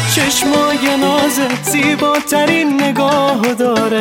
چشمای نازت زیباترین نگاه داره.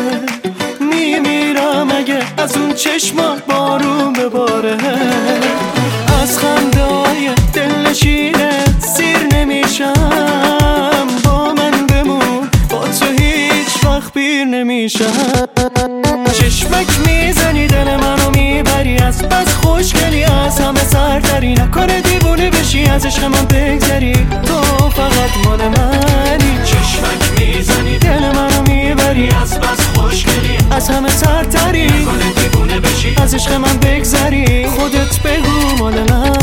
میمیرم اگه از اون چشما بارون بباره. از خنده های دلنشینت سیر نمیشم. با من بمون، با تو هیچ وقت پیر نمیشم. چشمک میزنی دل منو میبری، از بس خوشگلی از همه سرتری. نکنه دیوونه بشی از عشق من بگذری، تو فقط مال منی. چشمک میزنی دل منو میبری، از بس خوشگلی از همه سرتری. نکنه دیوونه بشی از عشق من بگذری، خودت بگو مال من.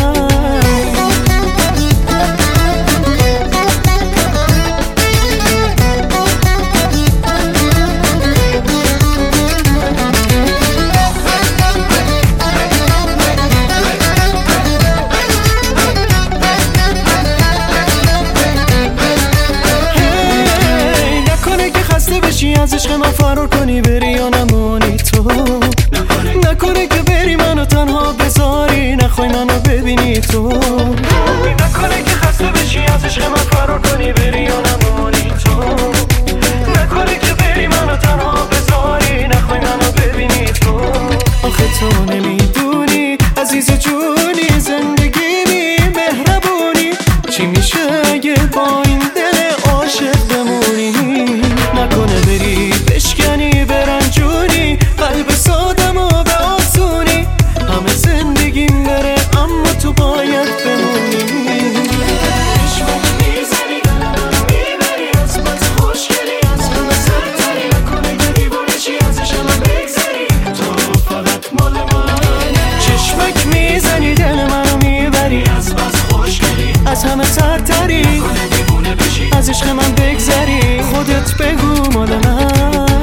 از عشق من فرار کنی بری یا نمانی تو. نکنه که بری منو تنها بذاری، نخوای منو ببینی تو. نکنه که خسته بشی از عشق من فرار کنی بری یا نمانی تو. نکنه که بری منو تنها بذاری، نخوای منو ببینی تو. آخه تو نمیدونی عزیز جونی، زندگی مهربونی. چی میشه اگه با این دل عاشق بمونی؟ نکنه بری بشکنی برنجونی قلب سادم و به آسونی. همه زندگیم بره اما تو باید بمونی. چشمک میزنی دل منو میبری، از بس خوشگلی از همه سرتری. نکنه که دیوونه چی از عشق من بگذری، تو فقط مال منی. چشمک میزنی دل منو میبری، از بس خوشگلی از همه سرتری. نکنه دیوونه بشی از عشق من بگذری، خودت بگو مال منی.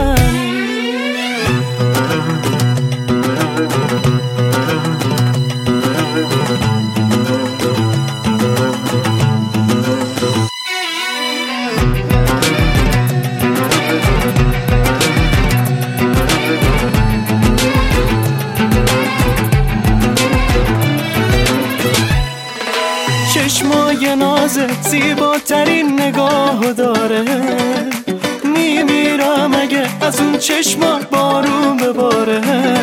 چشمای نازت زیباترین نگاه داره. میمیرم اگه از اون چشما بارون بباره.